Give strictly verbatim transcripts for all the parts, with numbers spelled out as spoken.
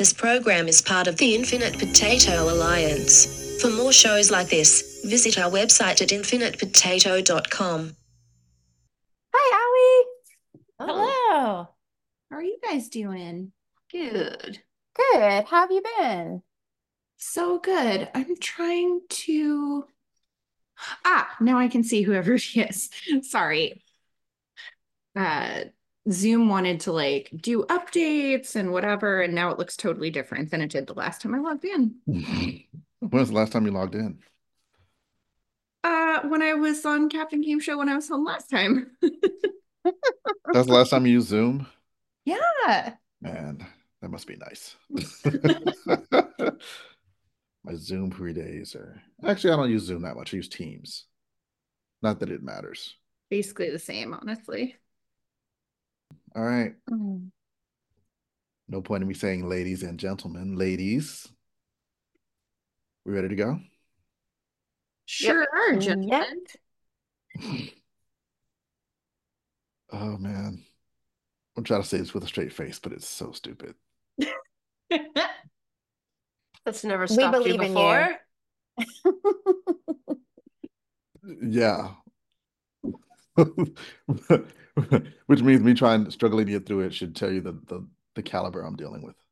This program is part of the Infinite Potato Alliance. For more shows like this, visit our website at infinite potato dot com. Hi, Allie. Oh, Hello. How are you guys doing? good. Good. How have you been? So good. I'm trying to. Ah, now I can see whoever she is. Sorry. Uh, Zoom wanted to like do updates and whatever, and now it looks totally different than it did the last time I logged in. When was the last time you logged in? Uh, when I was on Captain Game Show when I was home last time. That's the last time you used Zoom? Yeah. Man, that must be nice. My Zoom free days are actually I don't use Zoom that much. I use Teams. Not that it matters. Basically the same, honestly. All right. Mm. No point in me saying ladies and gentlemen. Ladies, we ready to go? Sure, Yep. gentlemen. Oh man. I'm trying to say this with a straight face, but it's so stupid. That's never We stopped you believe in before. Yeah. Which means me trying struggling to get through it should tell you the the, the caliber I'm dealing with.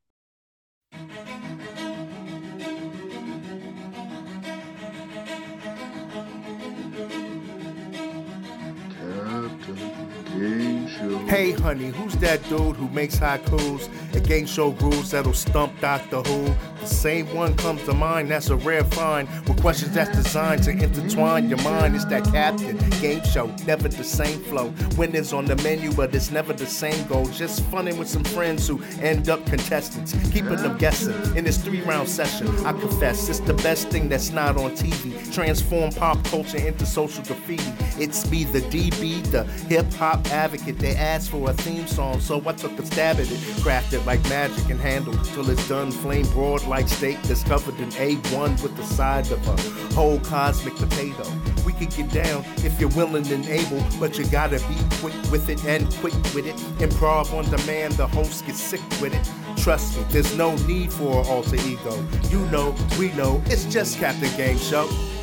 Hey honey, who's that dude who makes haikus and game show rules that'll stump Doctor Who? The same one comes to mind, that's a rare find, with questions that's designed to intertwine your mind. It's that Captain Game Show, never the same flow. Winners on the menu, but it's never the same goal. Just funning with some friends who end up contestants, keeping them guessing in this three-round session. I confess, it's the best thing that's not on T V. Transform pop culture into social graffiti. It's me, the D B, the hip-hop advocate. They asked for a theme song, so I took a stab at it. Crafted like magic and handled till it's done. Flame broad like steak that's covered in A one with the side of a whole cosmic potato. We could get down if you're willing and able, but you gotta be quick with it and quick with it. Improv on demand, the host gets sick with it. Trust me, there's no need for an alter ego. You know, we know, it's just Captain Game Show.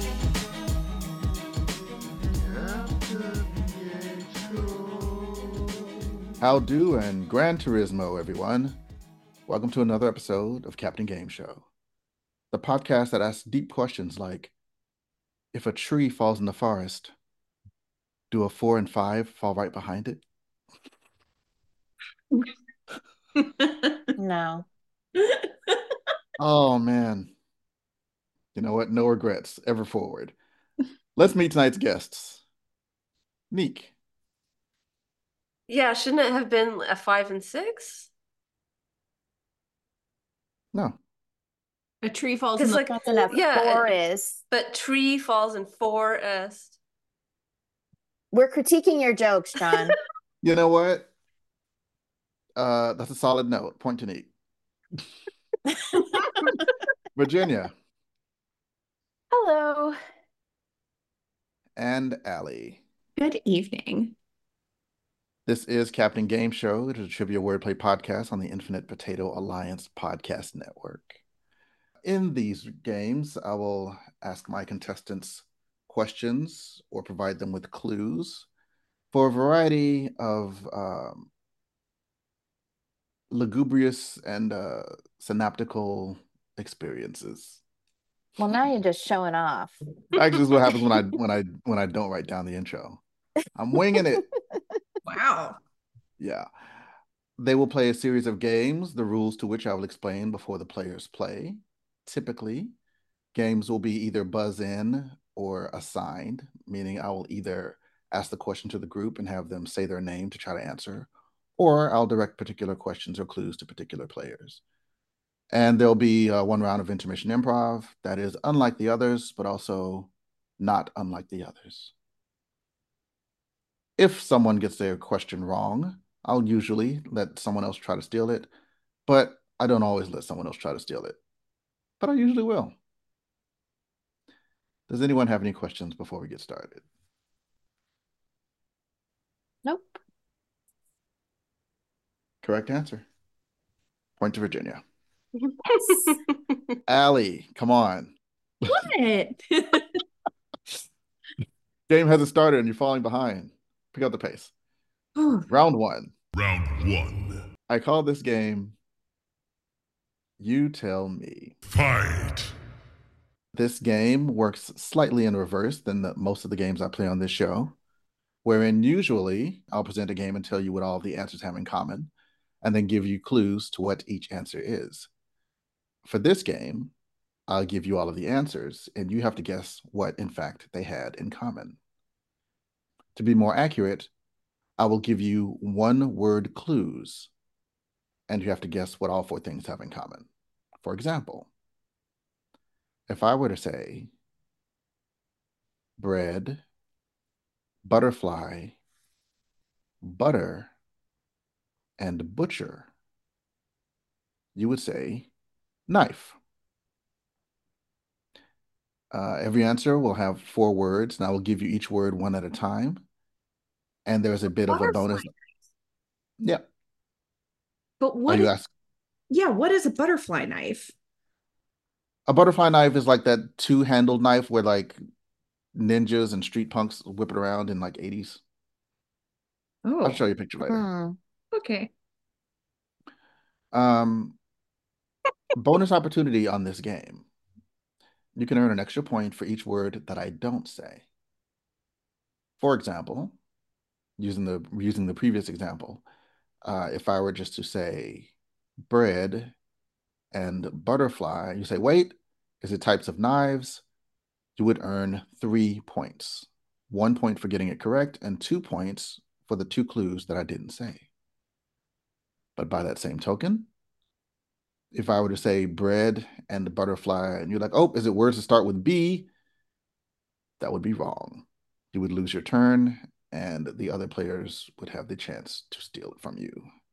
How do and Gran Turismo, everyone. Welcome to another episode of Captain Game Show, the podcast that asks deep questions like, if a tree falls in the forest, do a four and five fall right behind it? No. Oh, man. You know what? No regrets ever forward. Let's meet tonight's guests. Neek. Yeah, shouldn't it have been a five and six? No. A tree falls in Because the like, That's enough. yeah, Four it- is. but tree falls in forest. We're critiquing your jokes, John. You know what? Uh, that's a solid note. Point to Neek. Virginia. Hello. And Allie. Good evening. This is Captain Game Show. It is a trivia wordplay podcast on the Infinite Potato Alliance podcast network. In these games, I will ask my contestants questions or provide them with clues for a variety of um, lugubrious and uh, synaptical experiences. Well, now you're just showing off. Actually, this is what happens when I when I when I don't write down the intro. I'm winging it. Wow. Yeah. They will play a series of games, the rules to which I will explain before the players play. Typically, games will be either buzz in or assigned, meaning I will either ask the question to the group and have them say their name to try to answer, or I'll direct particular questions or clues to particular players. And there'll be uh, one round of intermission improv that is unlike the others, but also not unlike the others. If someone gets their question wrong, I'll usually let someone else try to steal it, but I don't always let someone else try to steal it. But I usually will. Does anyone have any questions before we get started? Nope. Correct answer. Point to Virginia. Allie, come on. What? Game hasn't started and you're falling behind. Pick up the pace. Round one. Round one. I call this game You Tell Me. Fight. This game works slightly in reverse than the, most of the games I play on this show, wherein usually I'll present a game and tell you what all the answers have in common, and then give you clues to what each answer is. For this game, I'll give you all of the answers, and you have to guess what, in fact, they had in common. To be more accurate, I will give you one-word clues, and you have to guess what all four things have in common. For example, if I were to say bread, butterfly, butter, and butcher, you would say knife. Uh, every answer will have four words, and I will give you each word one at a time. And there's a bit of a bonus. Yeah. But Are what you is, asking? yeah, what is a butterfly knife? A butterfly knife is like that two-handled knife where like ninjas and street punks whip it around in like eighties. I'll Oh, show you a picture later. Hmm. okay. Um, bonus opportunity on this game. You can earn an extra point for each word that I don't say. For example, using the using the previous example, uh, if I were just to say bread and butterfly, you say, wait, is it types of knives? You would earn three points. One point for getting it correct, and two points for the two clues that I didn't say. But by that same token, if I were to say bread and butterfly, and you're like, oh, is it words that start with B? That would be wrong. You would lose your turn, and the other players would have the chance to steal it from you.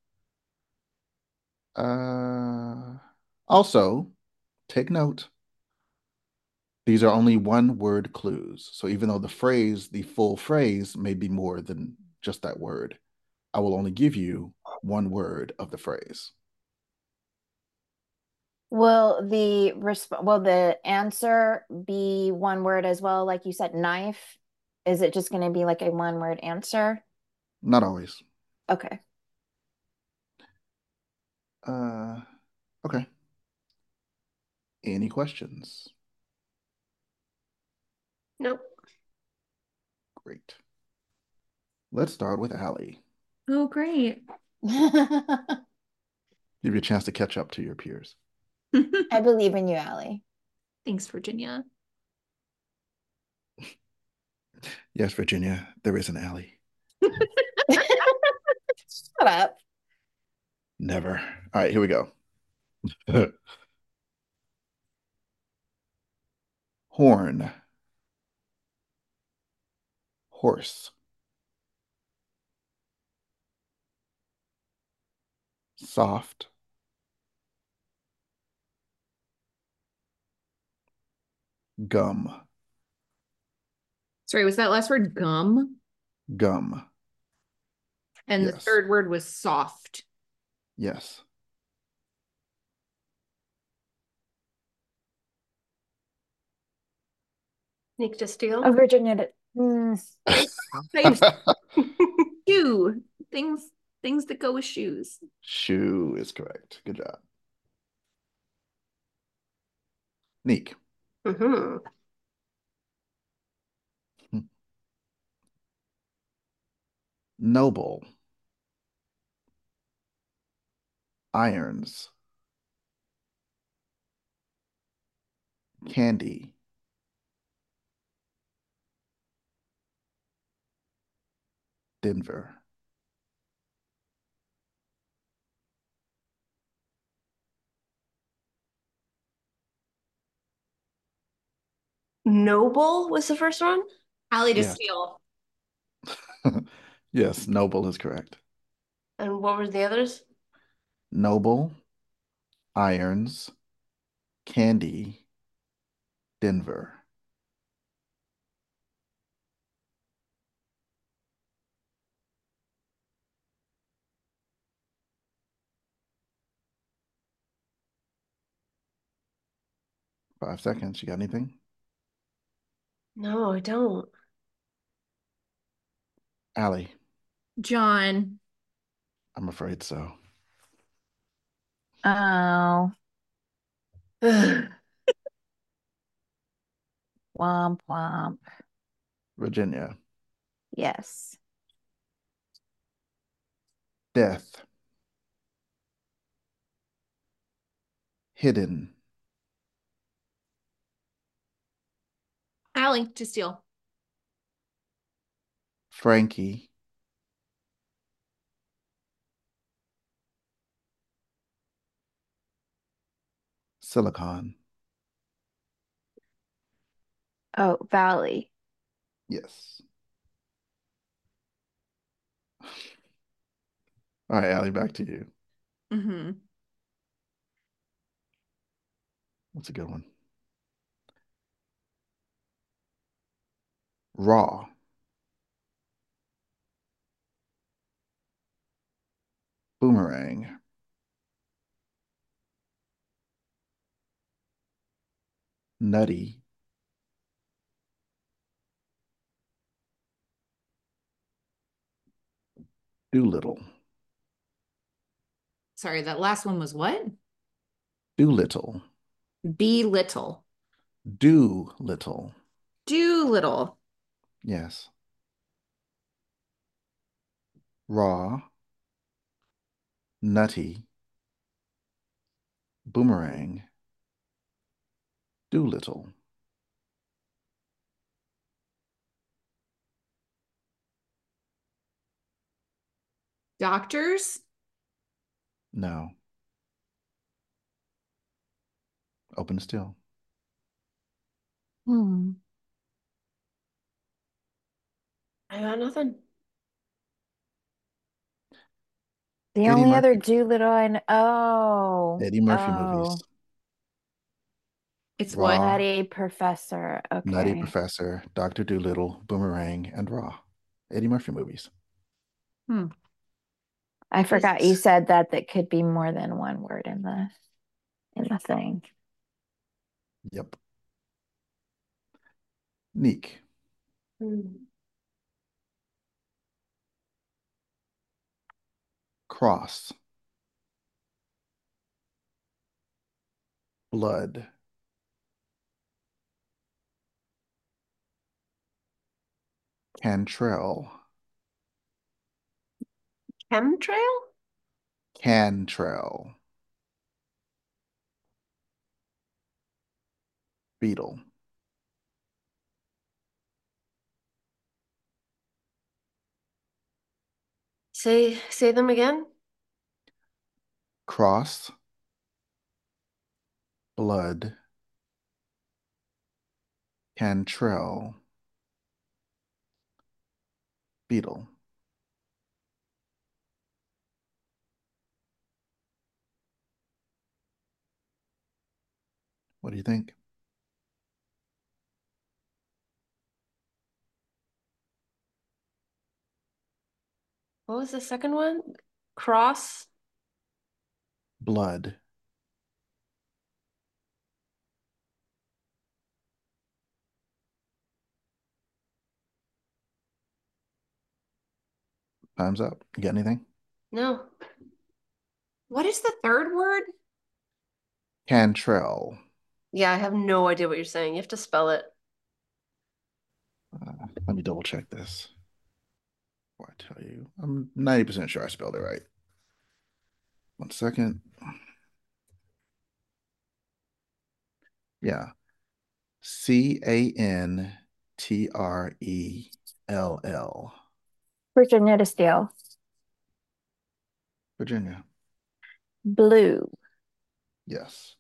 Uh, also, take note. These are only one-word clues. So even though the phrase, the full phrase, may be more than just that word, I will only give you one word of the phrase. Will the resp will the answer be one word as well? Like you said, knife. Is it just going to be like a one word answer? Not always. Okay. Uh, okay. Any questions? Nope. Great. Let's start with Allie. Oh, great. Give you a chance to catch up to your peers. I believe in you, Allie. Thanks, Virginia. Yes, Virginia, there is an Allie. Shut up. Never. All right, here we go. Horn. Horse. Soft. Gum. Sorry, was that last word gum? Gum. And the Yes. third word was soft. Yes. Nick to steal. Oh, Virginia. did- Mm. Shoe. Things things that go with shoes. Shoe is correct. Good job. Neek. Mm-hmm. Noble. Irons. Candy. Denver. Noble was the first one. Alley to Yes. steal. Yes, Noble is correct. And what were the others? Noble, Irons, Candy, Denver. Five seconds. You got anything? No, I don't. Allie, John. I'm afraid so. Oh, womp womp. Virginia, Yes. death, hidden, Allie, to steal. Frankie, silicon. Oh, Valley. Yes. All right, Allie, back to you. Mm-hmm. What's a good one? Raw, boomerang, nutty, Doolittle, Sorry, that last one was what? Doolittle, Be little. Doolittle. Do little. Yes. Raw, nutty, boomerang, Doolittle. Doctors? No. Open still. Hmm. I got nothing. The Eddie only other Murphy. Doolittle I know. Oh, Eddie Murphy oh, movies. It's what? Raw, Nutty Professor. Nutty Okay. Professor, Doctor Doolittle, Boomerang, and Raw. Eddie Murphy movies. Hmm. I forgot you It's- said that that could be more than one word in the in the thing. Yep. Neek, Hmm. cross, blood, Cantrell, Chemtrail? Cantrell, beetle, Say say them again. cross, blood, Cantrell, beetle. What do you think? What was the second one? Cross. Blood. Time's up. You got anything? No. What is the third word? Cantrell. Yeah, I have no idea what you're saying. You have to spell it. Uh, let me double check this before I tell you. I'm ninety percent sure I spelled it right. One second. Yeah. C A N T R E L L. Virginia to steal. Virginia. Blue. Yes.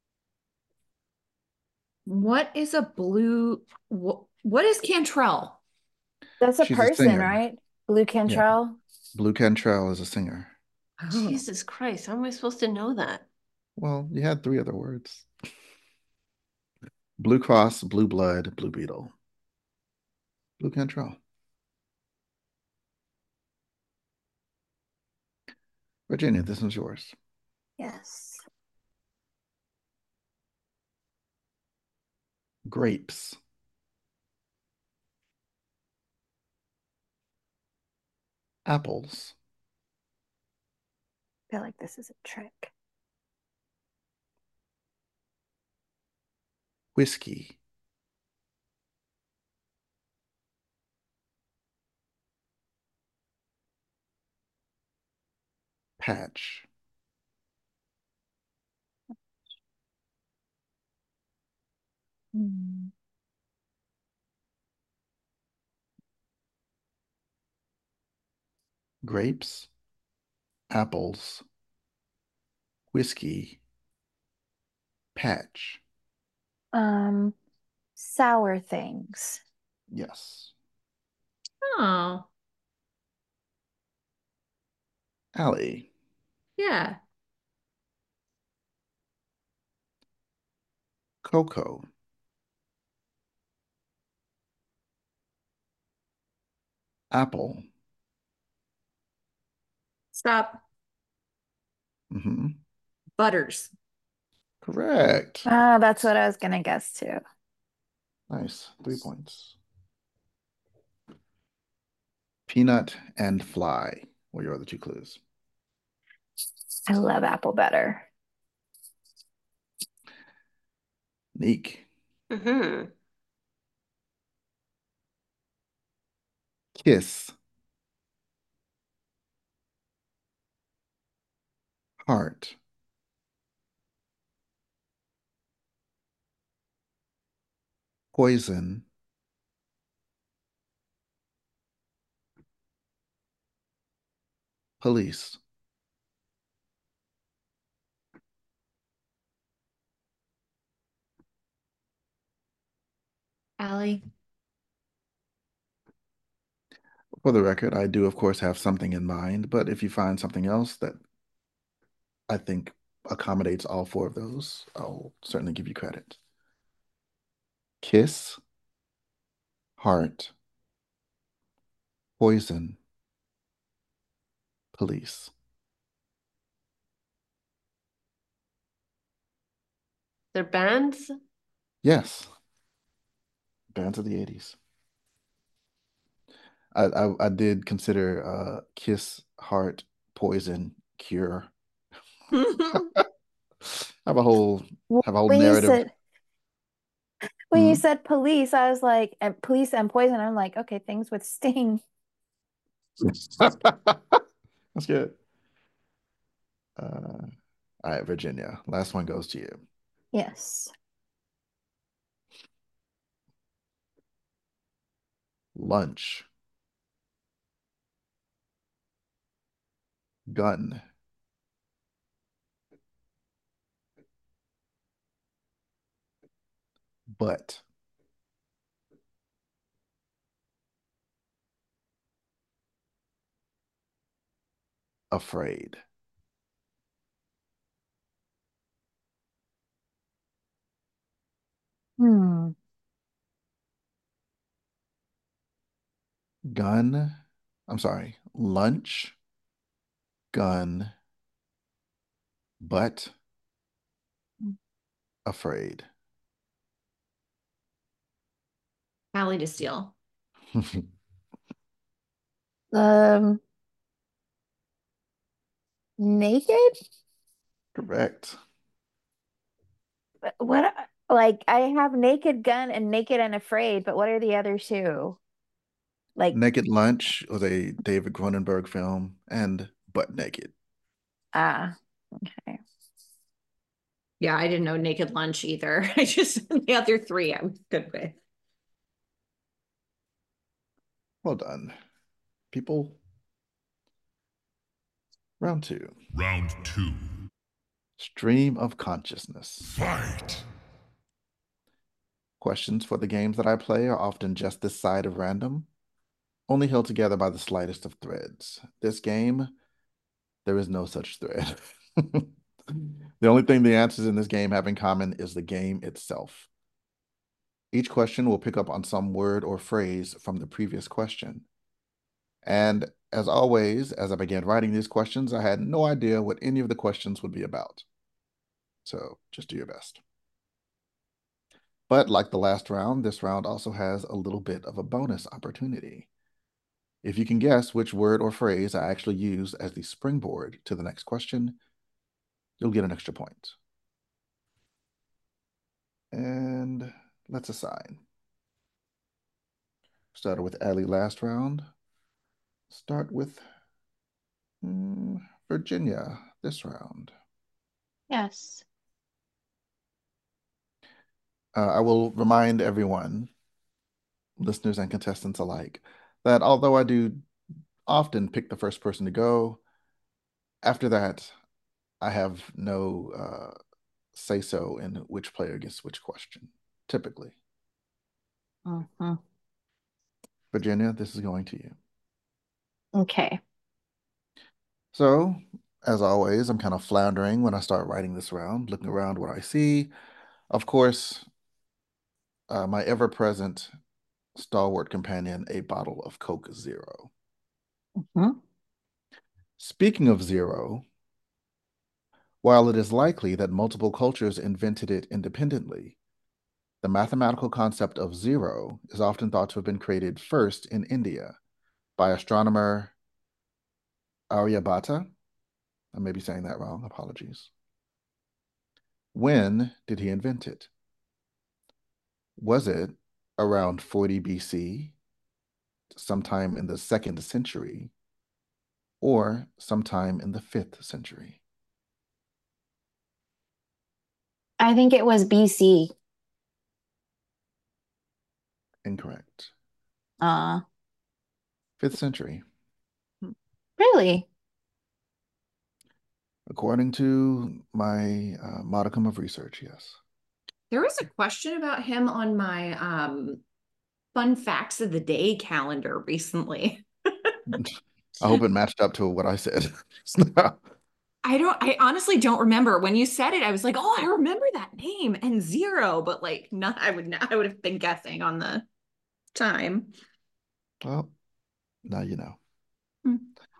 What is a blue? What, what is Cantrell? That's a She's a person, singer. right? Blue Yeah. Cantrell. Blue Cantrell is a singer. Oh. Jesus Christ, how am I supposed to know that? Well, you had three other words. Blue Cross, Blue Blood, Blue Beetle. Blue Cantrell. Virginia, this one's yours. Yes. Grapes. Apples. I feel like this is a trick. Whiskey. Patch. Hmm. Grapes. Apples. Whiskey. Patch. Um, sour things. Yes. Oh, Allie. yeah. Cocoa. Apple. Stop. Mm-hmm. Butters. Correct. Ah, that's what I was gonna guess too. Nice. Three points. Peanut and fly were your other two clues. I love apple butter. Neek. Mm-hmm. Kiss. Heart. Poison. Police. Allie. For the record, I do, of course, have something in mind, but if you find something else that I think accommodates all four of those, I'll certainly give you credit. Kiss. Heart. Poison. Police. They're bands? Yes. Bands of the eighties. I, I I did consider uh Kiss, Heart, Poison, Cure. Have a whole have a whole When you narrative. said when you Hmm? said police, I was like, and police and poison. I'm like, okay, things with sting. That's good. Uh, all right, Virginia. Last one goes to you. Yes. Lunch. Gun. Butt. Afraid. Hmm. Gun. I'm sorry. Lunch. Gun. Butt. Afraid. Allie to steal. Um, naked? Correct. What? Like, I have Naked Gun and Naked and Afraid, but what are the other two? Like, Naked Lunch was a David Cronenberg film, and Butt Naked. ah, okay. Yeah, I didn't know Naked Lunch either. I just, the other three I was good with. Well done, people. Round two. Round two. Stream of consciousness. Fight. Questions for the games that I play are often just this side of random, only held together by the slightest of threads. This game, there is no such thread. The only thing the answers in this game have in common is the game itself. Each question will pick up on some word or phrase from the previous question. And as always, as I began writing these questions, I had no idea what any of the questions would be about. So just do your best. But like the last round, this round also has a little bit of a bonus opportunity. If you can guess which word or phrase I actually use as the springboard to the next question, you'll get an extra point. And let's assign. Started with Allie last round. Start with mm, Virginia this round. Yes. Uh, I will remind everyone, listeners and contestants alike, that although I do often pick the first person to go, after that, I have no uh, say-so in which player gets which question, typically. Mm-hmm. Virginia, this is going to you. Okay. So, as always, I'm kind of floundering when I start writing this round, looking around what I see. Of course, uh, my ever-present stalwart companion, a bottle of Coke Zero. Mm-hmm. Speaking of zero, while it is likely that multiple cultures invented it independently, the mathematical concept of zero is often thought to have been created first in India by astronomer Aryabhata. I may be saying that wrong, apologies. When did he invent it? Was it around forty B C, sometime in the second century, or sometime in the fifth century? I think it was B C. Incorrect. Uh, Fifth century. really? According to my uh, modicum of research, yes. There was a question about him on my um, fun facts of the day calendar recently. I hope it matched up to what I said. I don't, I honestly don't remember. When you said it, I was like, oh, I remember that name and zero, but like not, I would not, I would have been guessing on the time. Well, now you know. Hmm.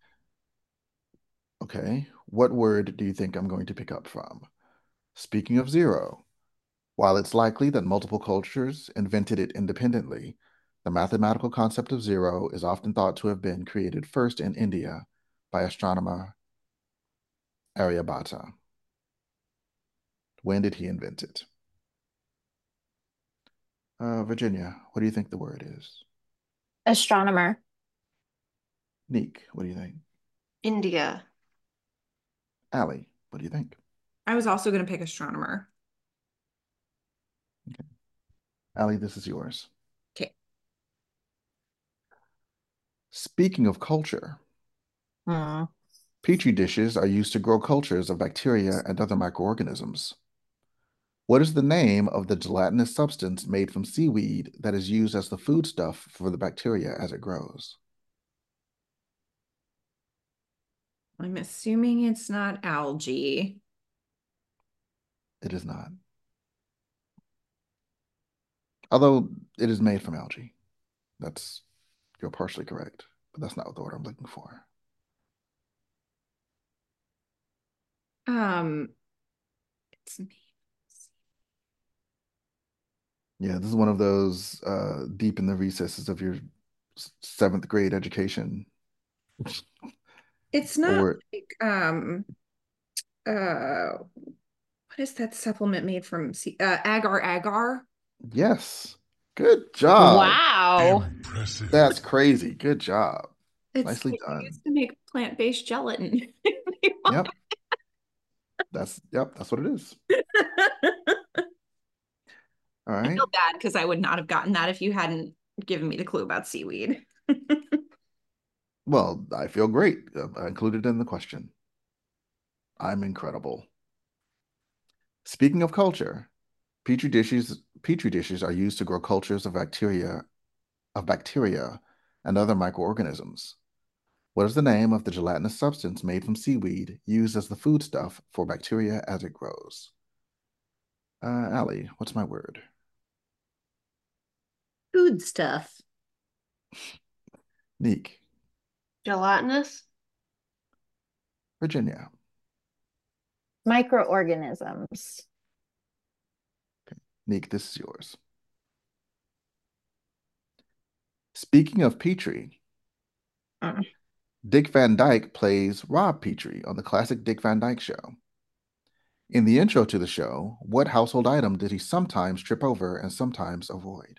Okay, what word do you think I'm going to pick up from? Speaking of zero, while it's likely that multiple cultures invented it independently, the mathematical concept of zero is often thought to have been created first in India by astronomer Aryabhata. When did he invent it? Uh, Virginia, what do you think the word is? Astronomer. Neek, what do you think? India. Allie, what do you think? I was also going to pick astronomer. Okay. Allie, this is yours. Okay. Speaking of culture, Hmm. Petri dishes are used to grow cultures of bacteria and other microorganisms. What is the name of the gelatinous substance made from seaweed that is used as the foodstuff for the bacteria as it grows? I'm assuming it's not algae. It is not. Although it is made from algae. That's, you're partially correct, but that's not the word I'm looking for. Um, it's Yeah, this is one of those uh, deep in the recesses of your seventh grade education. it's A not word. like um uh what is that supplement made from sea uh agar agar? Yes. Good job. Wow. Impressive. That's crazy. Good job. It's Nicely it's done. used to make plant-based gelatin. Yep. That's yep, that's what it is. All I right. feel bad because I would not have gotten that if you hadn't given me the clue about seaweed. Well, I feel great. Uh, I included it in the question. I'm incredible. Speaking of culture, petri dishes petri dishes are used to grow cultures of bacteria of bacteria and other microorganisms. What is the name of the gelatinous substance made from seaweed used as the foodstuff for bacteria as it grows? Uh, Allie, what's my word? Food stuff. Neek. Gelatinous? Virginia. Microorganisms. Nick, this is yours. Speaking of Petrie, Mm. Dick Van Dyke plays Rob Petrie on the classic Dick Van Dyke Show. In the intro to the show, what household item did he sometimes trip over and sometimes avoid?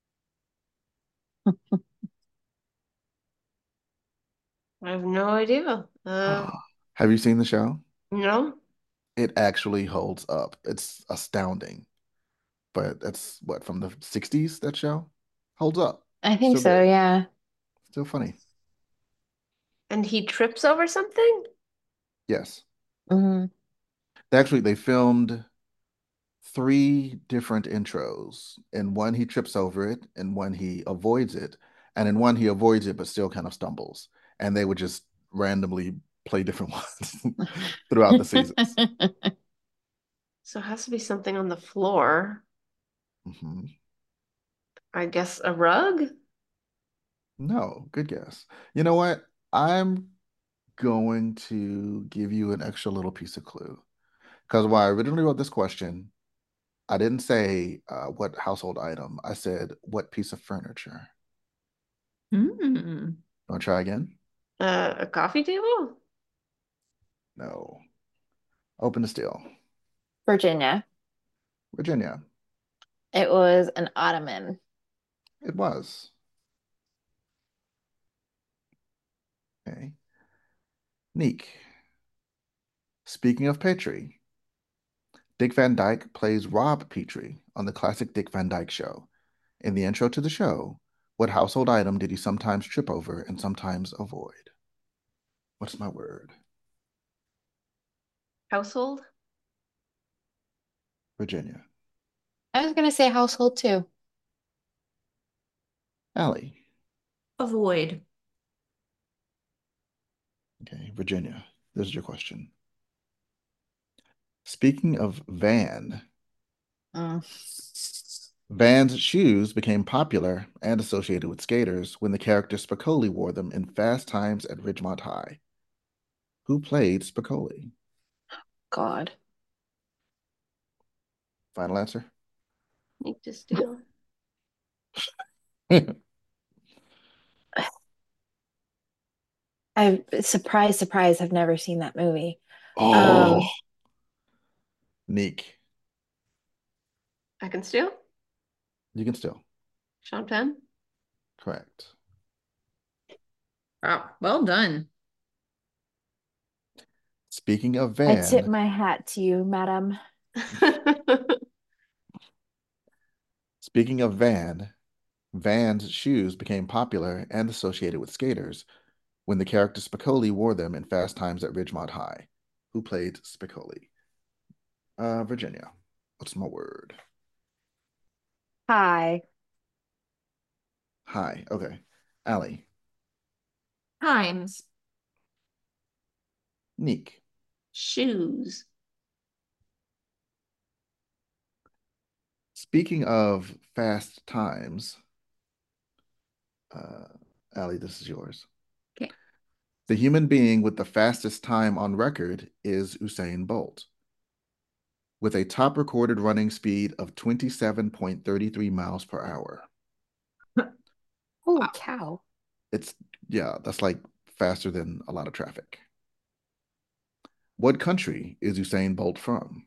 I have no idea. Uh, Have you seen the show? no. It actually holds up. It's astounding. But that's what, from the sixties, that show? Holds up. I think Still so, good. yeah. Still funny. And he trips over something? Yes. hmm Actually, they filmed three different intros. In one, he trips over it. In one, he avoids it. And in one, he avoids it, but still kind of stumbles. And they would just randomly play different ones throughout the seasons. So it has to be something on the floor. Mhm. I guess a rug? No, good guess. You know what? I'm going to give you an extra little piece of clue. Because when I originally wrote this question, I didn't say uh, what household item. I said what piece of furniture. Mm. Want to try again? Uh, a coffee table? No. Open to steal. Virginia. Virginia. It was an ottoman. It was. Okay. Neek. Speaking of Petrie, Dick Van Dyke plays Rob Petrie on the classic Dick Van Dyke Show. In the intro to the show, what household item did he sometimes trip over and sometimes avoid? What's my word? Household? Virginia. I was gonna say household too. Allie. Avoid. Okay, Virginia. This is your question. Speaking of Van, Mm. Van's shoes became popular and associated with skaters when the character Spicoli wore them in Fast Times at Ridgemont High. Who played Spicoli? God. Final answer? Need to steal. I surprise, surprise, I've never seen that movie. Oh, Um, Neek. I can steal? You can still. Sean Penn? Correct. Wow, well done. Speaking of I tip Van, my hat to you, madam. speaking of Van, Van's shoes became popular and associated with skaters when the character Spicoli wore them in Fast Times at Ridgemont High. Who played Spicoli? Uh, Virginia. What's my word? Hi. Hi. Okay. Allie. Times. Neek. Shoes. Speaking of fast times, uh, Allie, this is yours. Okay. The human being with the fastest time on record is Usain Bolt, with a top recorded running speed of twenty-seven point three three miles per hour. Oh, cow. It's, yeah, that's like faster than a lot of traffic. What country is Usain Bolt from?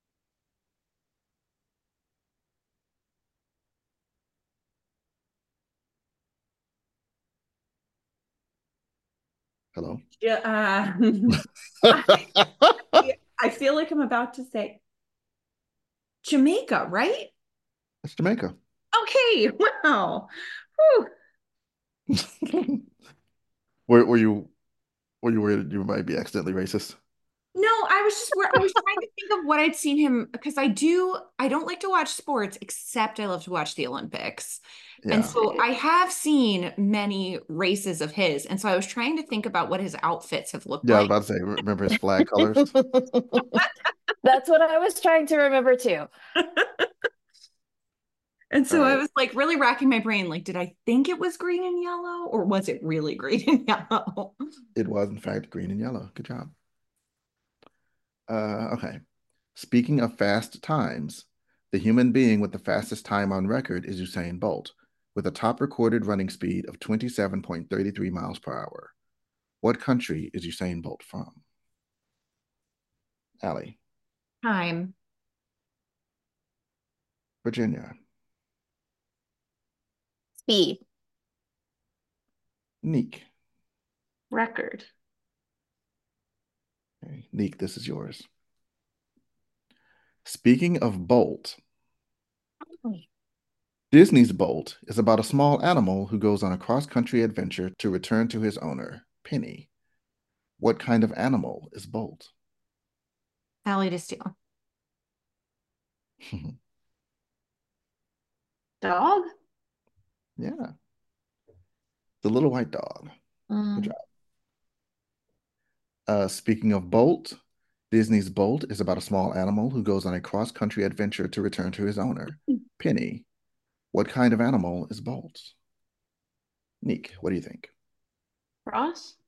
Hello? Yeah, uh, I, I feel like I'm about to say Jamaica, right? It's Jamaica. Okay, wow. Whew. Were, were you were you worried you might be accidentally racist? No, I was just where I was trying to think of what I'd seen him because I do I don't like to watch sports except I love to watch the Olympics. And Yeah. so I have seen many races of his. And so I was trying to think about what his outfits have looked Yeah, I was like. about to say, remember his flag colors? That's what I was trying to remember too. And so All I right. was like really racking my brain, like, did I think it was green and yellow, or was it really green and yellow? It was, in fact, green and yellow. Good job. Uh, okay. Speaking of fast times, The human being with the fastest time on record is Usain Bolt, with a top recorded running speed of twenty-seven point three three miles per hour. What country is Usain Bolt from? Allie. Time. Virginia. Speed. Neek. Record. Okay. Neek, this is yours. Speaking of Bolt, Disney's Bolt is about a small animal who goes on a cross-country adventure to return to his owner, Penny. What kind of animal is Bolt? Allie to steal. Dog? Yeah. The little white dog. Mm. Good job. Uh, speaking of Bolt, Disney's Bolt is about a small animal who goes on a cross-country adventure to return to his owner, Penny. What kind of animal is Bolt? Neek, what do you think? Ross?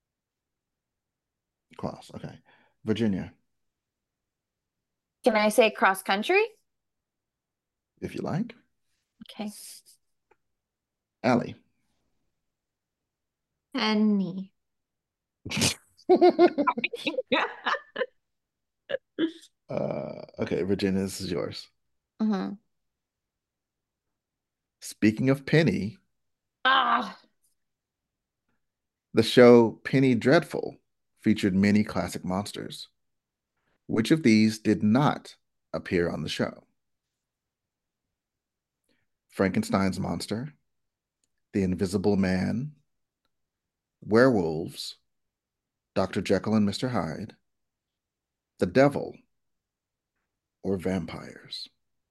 Cross, okay. Virginia, Can I say cross country? if you like. Okay. Allie. Penny. Uh, okay, Virginia, this is yours. Mhm. Speaking of Penny, Ah, the show Penny Dreadful featured many classic monsters. Which of these did not appear on the show? Frankenstein's monster, the Invisible Man, werewolves, Doctor Jekyll and Mister Hyde, the devil, or vampires.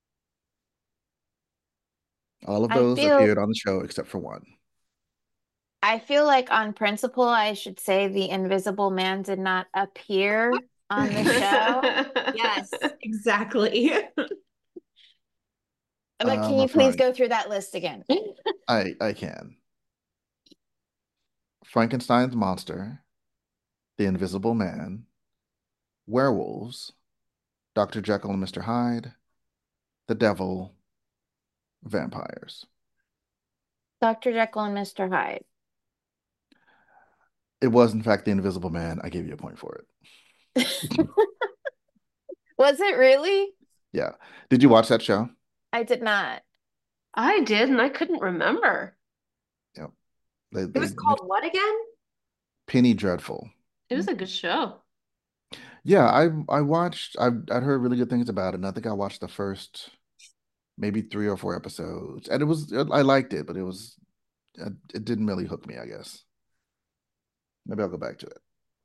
All of I those feel appeared on the show except for one. I feel like on principle I should say the Invisible Man did not appear on the show. Yes, exactly. But Um, can you I'm please fine. go through that list again? I I can. Frankenstein's monster, the Invisible Man, werewolves, Doctor Jekyll and Mister Hyde, the devil, vampires. Doctor Jekyll and Mister Hyde. It was, in fact, the Invisible Man. I gave you a point for it. Was it really? Yeah. Did you watch that show? I did not. I did, and I couldn't remember. Yep. They, It they was called what again? Penny Dreadful. It was a good show. Yeah, I I watched. I've I'd heard really good things about it, and I think I watched the first maybe three or four episodes, and it was I liked it, but it was it didn't really hook me, I guess. Maybe I'll go back to it.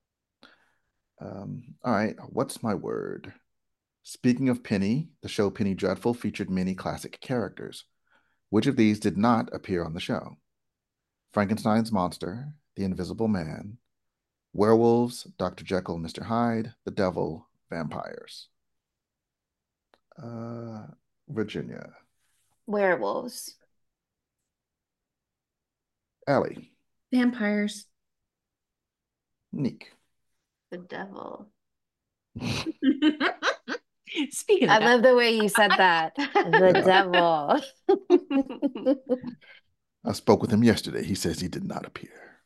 Um, all right, what's my word? Speaking of Penny, the show Penny Dreadful featured many classic characters. Which of these did not appear on the show? Frankenstein's monster, the Invisible Man, werewolves, Doctor Jekyll and Mister Hyde, the devil, vampires. Uh, Virginia. Werewolves. Allie. Vampires. Neek. The devil. Speaking I of that, love the way you said that. The Yeah. devil. I spoke with him yesterday. He says he did not appear.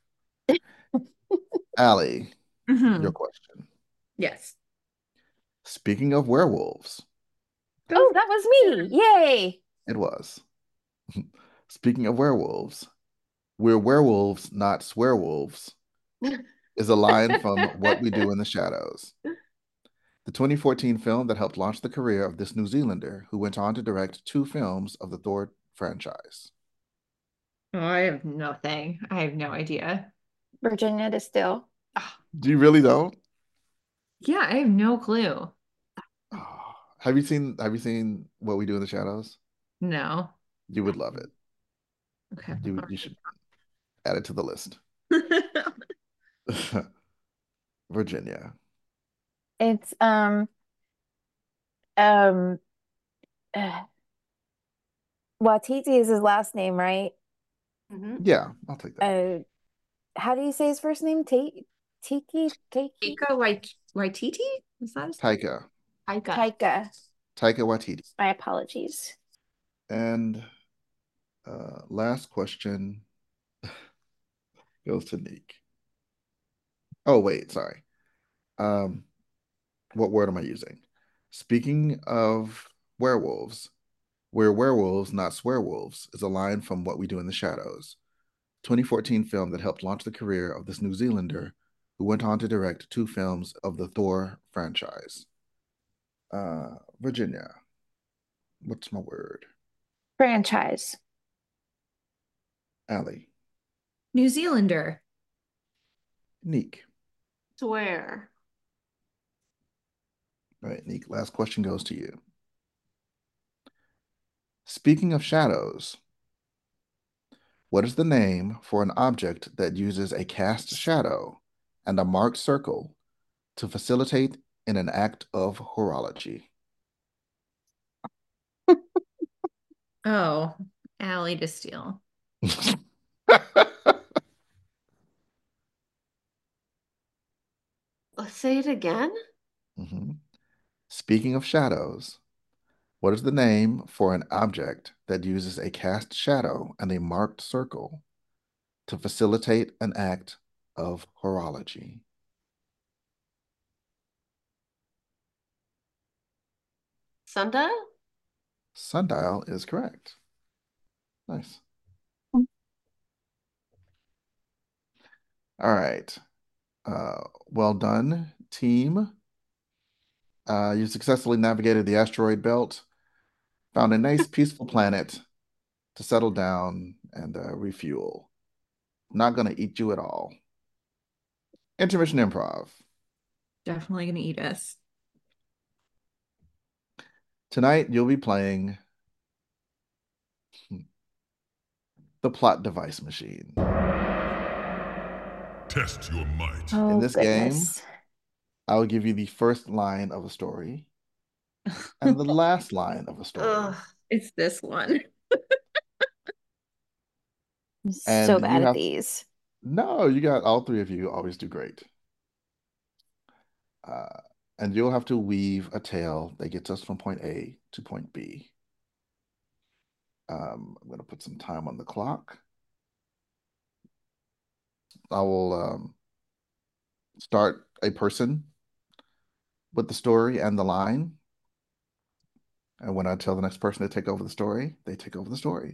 Allie, Mhm. your question. Yes. Speaking of werewolves, Oh, that was me. Yay. it was. Speaking of werewolves, we're werewolves, not swearwolves, is a line from What We Do in the Shadows, the twenty fourteen film that helped launch the career of this New Zealander who went on to direct two films of the Thor franchise. Oh, I have nothing. I have no idea. Virginia to still. Do you really know? Yeah, I have no clue. Oh, have you seen Have you seen What We Do in the Shadows? No. You would love it. Okay. You you should add it to the list. Virginia. It's um um uh, Watiti is his last name, right? Mhm. Yeah, I'll take that. Uh, how do you say his first name? T Tiki Tiki Taika Wait Waititi? Is that his Taika. Taika. Taika. Taika Waititi. My apologies. And uh, last question goes to Nick. Oh, wait, sorry. Um, what word am I using? Speaking of werewolves, we're werewolves, not swearwolves, is a line from What We Do in the Shadows, twenty fourteen film that helped launch the career of this New Zealander who went on to direct two films of the Thor franchise. Uh, Virginia, what's my word? Franchise. Allie. New Zealander. Neek. Swear. All right, Neek, last question goes to you. Speaking of shadows, what is the name for an object that uses a cast shadow and a marked circle to facilitate in an act of horology? Oh, Allie to steal. Let's say it again. Mhm. Speaking of shadows, what is the name for an object that uses a cast shadow and a marked circle to facilitate an act of horology? Sundial? Sundial is correct. Nice. All right. Uh, well done, team. Uh, you successfully navigated the asteroid belt, found a nice, peaceful planet to settle down and uh, refuel. Not going to eat you at all. Intermission improv. Definitely gonna eat us. Tonight, you'll be playing the plot device machine. Test your might. Oh, In this goodness. game, I'll give you the first line of a story and the last line of a story. Ugh. It's this one. I'm And so you bad at have- these. No, you got all three of you always do great. Uh, and you'll have to weave a tale that gets us from point A to point B. Um, I'm going to put some time on the clock. I will um, start a person with the story and the line. And when I tell the next person to take over the story, they take over the story.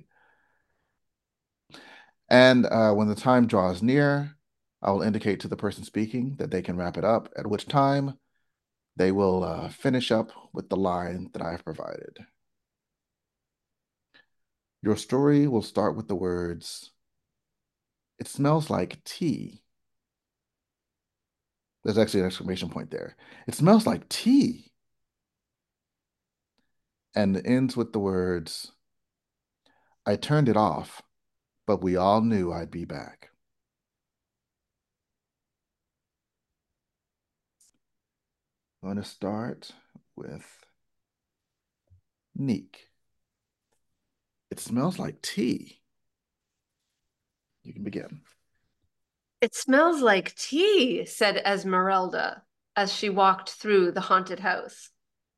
And uh, when the time draws near, I will indicate to the person speaking that they can wrap it up, at which time they will uh, finish up with the line that I have provided. Your story will start with the words, "It smells like tea." There's actually an exclamation point there. "It smells like tea." And it ends with the words, "I turned it off, but we all knew I'd be back." I'm going to start with Neek. "It smells like tea." You can begin. It smells like tea, said Esmeralda as she walked through the haunted house.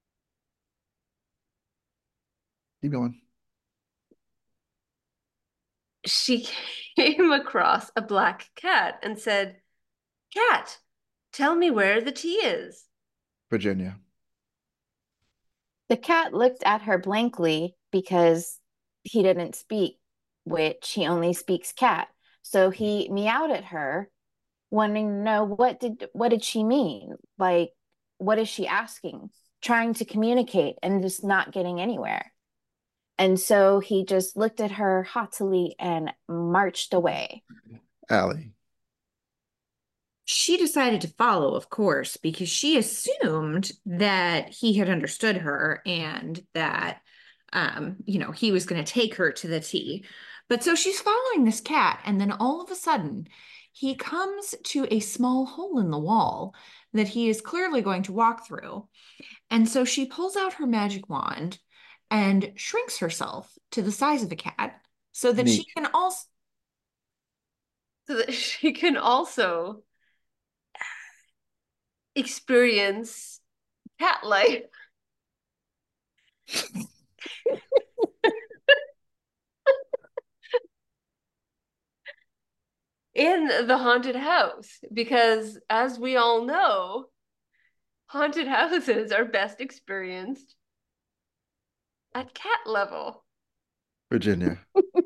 Keep going. She came across a black cat and said, "Cat, tell me where the tea is." Virginia. The cat looked at her blankly because he didn't speak witch, he only speaks cat. So he meowed at her, wanting to know what did what did she mean? Like, what is she asking? Trying to communicate and just not getting anywhere. And so he just looked at her haughtily and marched away. Allie. She decided to follow, of course, because she assumed that he had understood her and that, um, you know, he was going to take her to the tea. But so she's following this cat, and then all of a sudden, he comes to a small hole in the wall that he is clearly going to walk through. And so she pulls out her magic wand and shrinks herself to the size of a cat so that she Neek. can also So that she can also experience cat life. In the haunted house, because as we all know, haunted houses are best experienced at cat level. Virginia.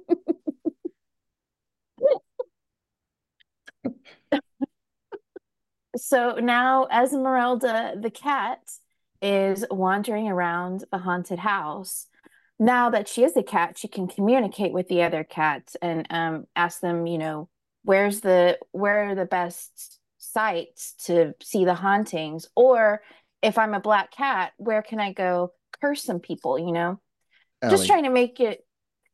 So now Esmeralda the cat is wandering around the haunted house. Now that she is a cat, she can communicate with the other cats and um, ask them, you know, where's the where are the best sites to see the hauntings? Or if I'm a black cat, where can I go curse some people, you know? Just Allie. trying to make it.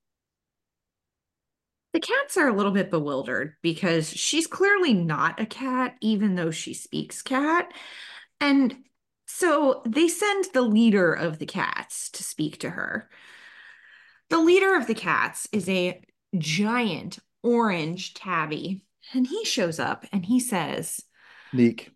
The cats are a little bit bewildered because she's clearly not a cat, even though she speaks cat. And so they send the leader of the cats to speak to her. The leader of the cats is a giant orange tabby. And he shows up and he says, Neek.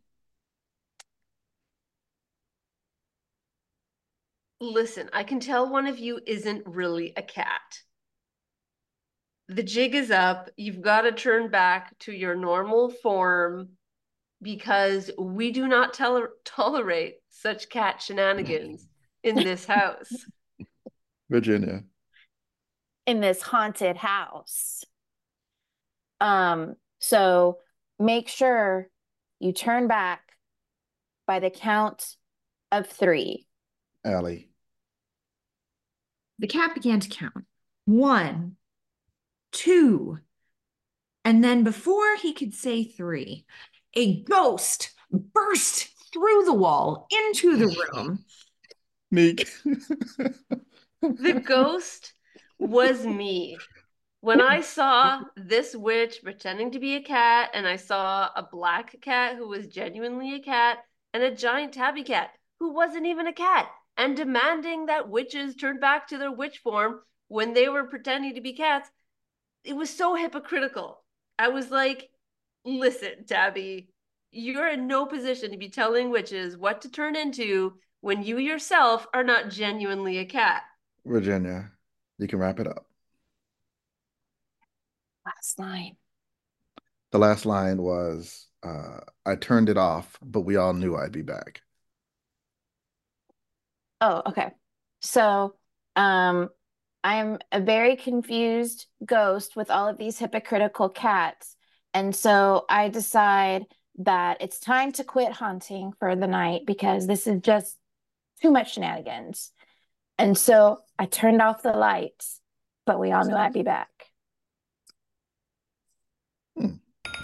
Listen, I can tell one of you isn't really a cat. The jig is up. You've got to turn back to your normal form because we do not tol- tolerate such cat shenanigans in this house. Virginia. In this haunted house. Um, so make sure you turn back by the count of three. Allie. the cat began to count. One, two, and then before he could say three, a ghost burst through the wall into the room. Neek. The ghost was me. When I saw this witch pretending to be a cat, and I saw a black cat who was genuinely a cat, and a giant tabby cat who wasn't even a cat, and demanding that witches turn back to their witch form when they were pretending to be cats, it was so hypocritical. I was like, listen, Tabby, you're in no position to be telling witches what to turn into when you yourself are not genuinely a cat. Virginia, you can wrap it up. Last line. The last line was, uh, I turned it off, but we all knew I'd be back. Oh, okay. So, um, I'm a very confused ghost with all of these hypocritical cats. And so I decide that it's time to quit haunting for the night because this is just too much shenanigans. And so I turned off the lights, but we all knew I'd be back. Hmm.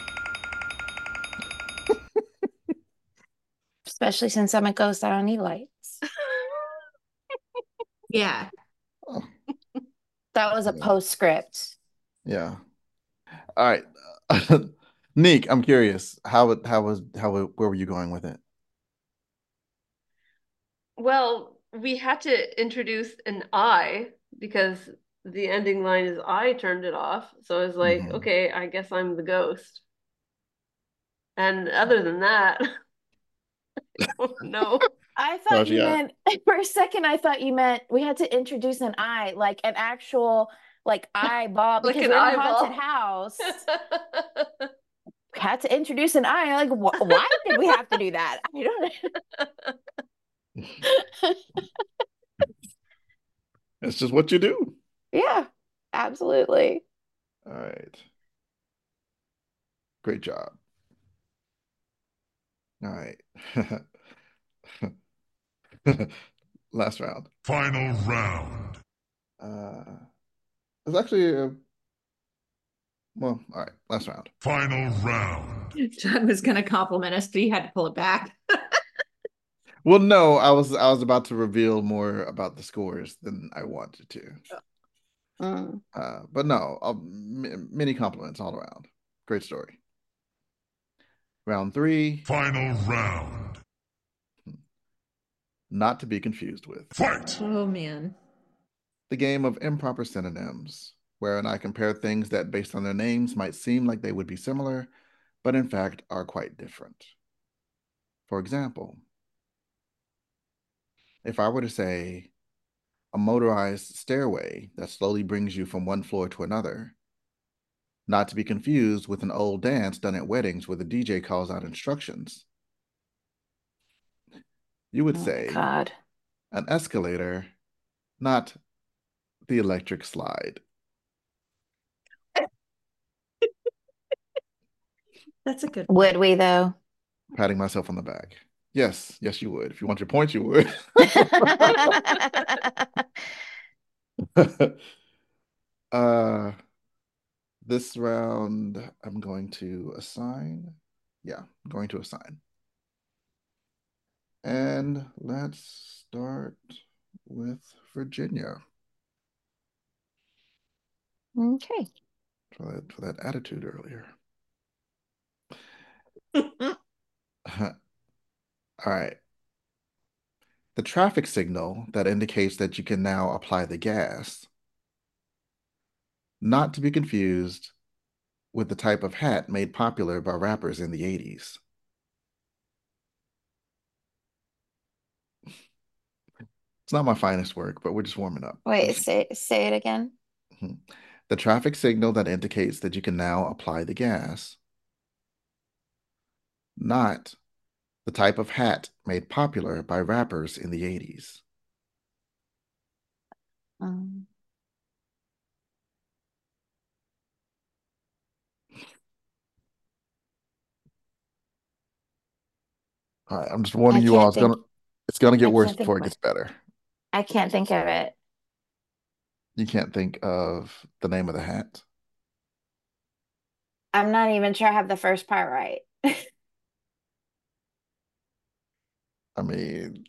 Especially since I'm a ghost, I don't need lights. Yeah. Oh, That was a yeah. postscript. Yeah. All right. Neek, I'm curious. How it how was how where were you going with it? Well, we had to introduce an I because the ending line is I turned it off. So I was like, Mhm. okay, I guess I'm the ghost. And other than that, no. I What thought you you got? meant, for a second, I thought you meant we had to introduce an eye, like an actual, like eyeball, Like because an we're in a eyeball. haunted house. We had to introduce an eye. Like, wh why did we have to do that? I don't know. It's just what you do. Yeah, absolutely. All right. Great job. All right. Last round. Final round. Uh, it's actually a, well, all right. Last round. Final round. John was going to compliment us, but he had to pull it back. Well, no, I was I was about to reveal more about the scores than I wanted to. Mm. Uh, but no, I'll, m many compliments all around. Great story. Round three. Final round. Not to be confused with Fight! Oh, man. the game of improper synonyms, wherein I compare things that, based on their names, might seem like they would be similar, but in fact are quite different. For example, if I were to say A motorized stairway that slowly brings you from one floor to another. Not to be confused with an old dance done at weddings where the D J calls out instructions. You would Oh my say God. an escalator, not the electric slide. That's a good Would we though? Patting myself on the back. Yes, yes, you would. If you want your points, you would. uh, this round, I'm going to assign. Yeah, I'm going to assign. And let's start with Virginia. Okay. For that, for that attitude earlier. All right. The traffic signal that indicates that you can now apply the gas. Not to be confused with the type of hat made popular by rappers in the eighties. It's not my finest work, but we're just warming up. Wait, say say it again. The traffic signal that indicates that you can now apply the gas. Not the type of hat made popular by rappers in the eighties. Um, All right, I'm just warning I you all. can't It's think. gonna it's gonna get I worse can't think before it what. gets better. I can't think of it. You can't think of the name of the hat. I'm not even sure I have the first part right. I mean,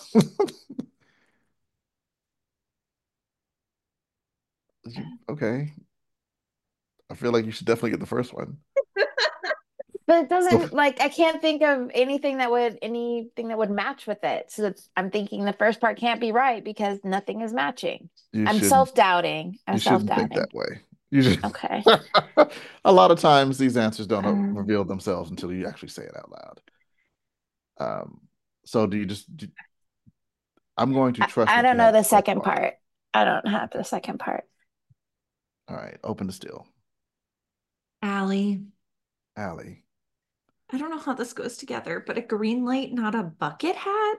you, okay. I feel like you should definitely get the first one. But it So doesn't like I can't think of anything that would anything that would match with it. So it's, I'm thinking the first part can't be right because nothing is matching. you I'm shouldn't self-doubting. I'm you shouldn't think self-doubting. that way. You should. Okay. A lot of times these answers don't uh, Um, reveal themselves until you actually say it out loud. Um, so do you just do, I'm going to I, trust I that don't you know have the the first second part. part. I don't have the second part. All right, open the still. Allie, Allie. I don't know how this goes together, but a green light, not a bucket hat?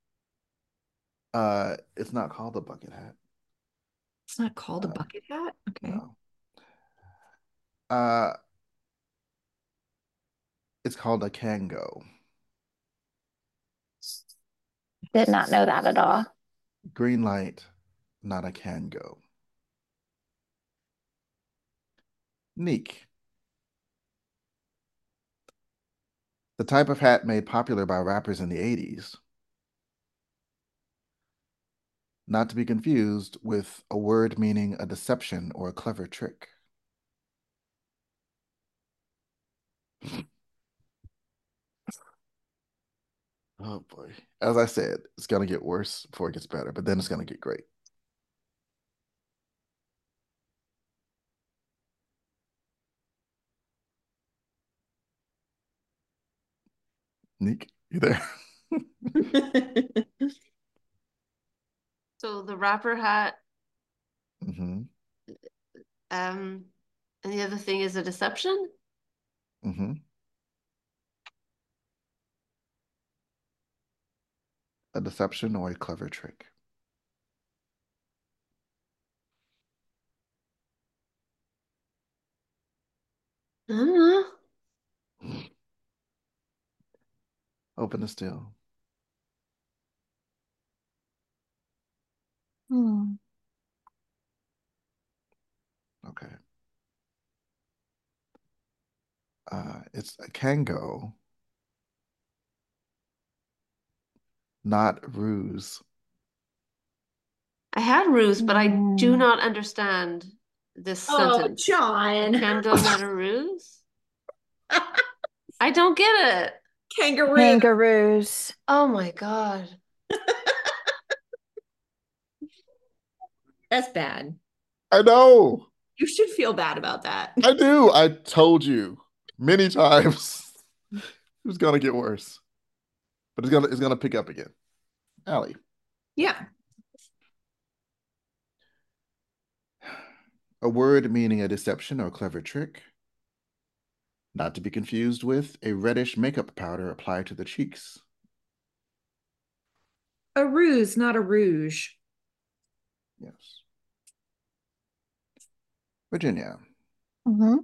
Uh, it's not called a bucket hat. It's not called a Uh, bucket hat? Okay. no. Uh, it's called a Kango. Did not know that at all. Green light, not a Kango. Neek. The type of hat made popular by rappers in the eighties. Not to be confused with a word meaning a deception or a clever trick. Oh boy. As I said, it's going to get worse before it gets better, but then it's going to get great. Neek, you there? So the rapper hat, Mm-hmm. um, and the other thing is a deception. Mm-hmm. A deception or a clever trick. I don't know. Open the still. Hmm. Okay. Uh, it's a Kango, not ruse. I had ruse, but I do Mm. not understand this Oh, sentence. John. Kango, not a ruse? I don't get it. Kangaroo. Kangaroos. Oh my God. That's bad. I know. You should feel bad about that. I do. I told you many times. It's gonna get worse, but it's gonna it's gonna pick up again. Allie. Yeah. A word meaning a deception or clever trick. Not to be confused with a reddish makeup powder applied to the cheeks. A ruse, not a rouge. Yes. Virginia. Mm-hmm.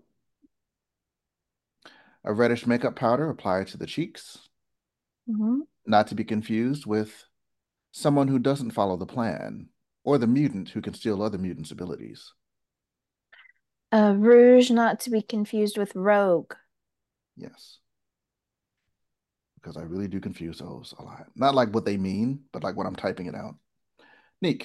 A reddish makeup powder applied to the cheeks. Mm-hmm. Not to be confused with someone who doesn't follow the plan, or the mutant who can steal other mutants' abilities. A rouge, not to be confused with rogue. Yes. Because I really do confuse those a lot. Not like what they mean, but like when I'm typing it out. Neek.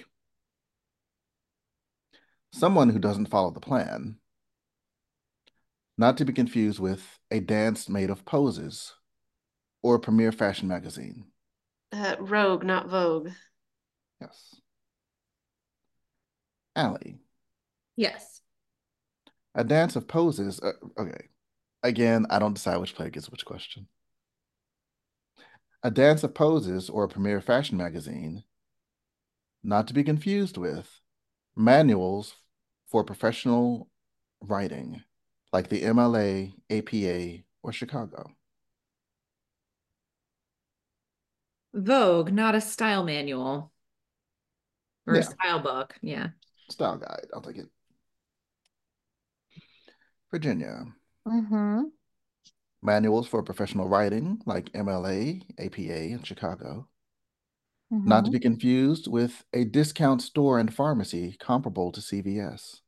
Someone who doesn't follow the plan. Not to be confused with a dance made of poses or a premier fashion magazine. Uh, Rogue, not Vogue. Yes. Allie. Yes. A dance of poses. Uh, okay. Again, I don't decide which player gets which question. A dance of poses or a premier fashion magazine. Not to be confused with manuals for professional writing, like the M L A, A P A, or Chicago. Vogue, not a style manual. Or a Yeah. style book. Yeah. Style guide. I'll take it. Virginia. Mm-hmm. Manuals for professional writing, like M L A, A P A, and Chicago. Mm-hmm. Not to be confused with a discount store and pharmacy comparable to C V S.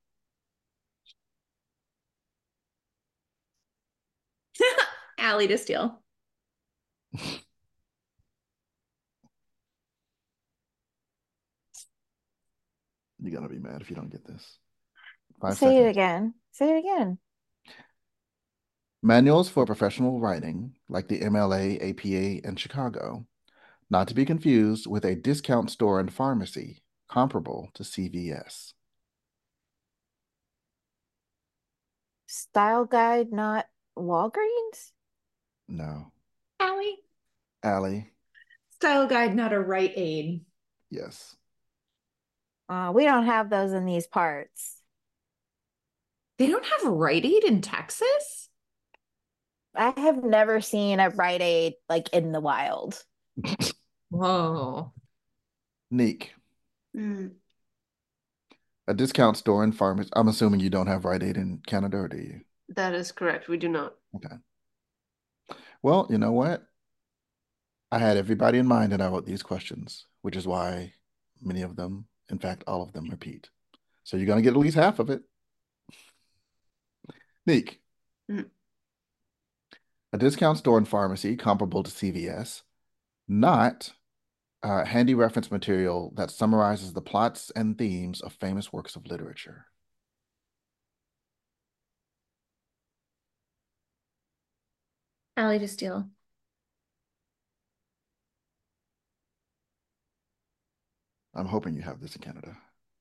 Allie to steal. You're gonna be mad if you don't get this. Five Say seconds. it again. Say it again. Manuals for professional writing, like the M L A, A P A, and Chicago. Not to be confused with a discount store and pharmacy comparable to C V S. Style guide, not Walgreens? No. Allie. Allie. Style guide, not a Rite Aid. Yes. Uh, we don't have those in these parts. They don't have Rite Aid in Texas? I have never seen a Rite Aid like in the wild. Whoa. Neek. Mm. A discount store and pharmacy. I'm assuming you don't have Rite Aid in Canada, or do you? That is correct. We do not. Okay. Well, you know what? I had everybody in mind and I wrote these questions, which is why many of them, in fact, all of them repeat. So you're going to get at least half of it. Neek. Mm. A discount store and pharmacy comparable to C V S, not uh, handy reference material that summarizes the plots and themes of famous works of literature. Allie to steal. I'm hoping you have this in Canada.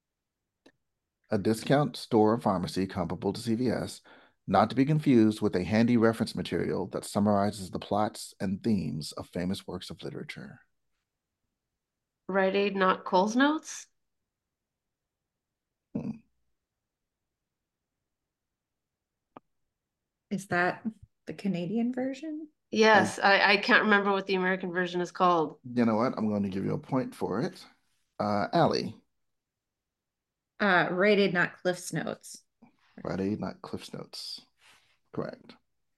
A discount store or pharmacy comparable to C V S, not to be confused with a handy reference material that summarizes the plots and themes of famous works of literature. Rite Aid, not Coles Notes? Hmm. Is that the Canadian version? Yes, I, I can't remember what the American version is called. You know what? I'm going to give you a point for it. Uh, Allie. Uh, Rite Aid, not Cliff's Notes. Rite Aid, not Cliff's Notes. Correct.